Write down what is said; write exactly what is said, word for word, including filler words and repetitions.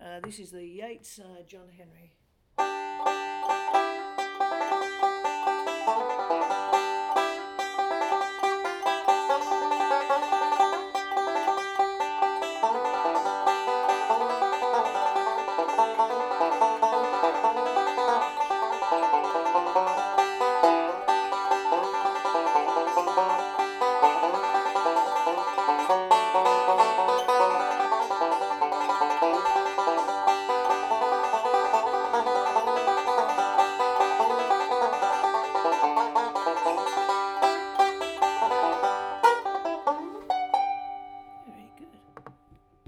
Uh, this is the Yeats uh, John Henry.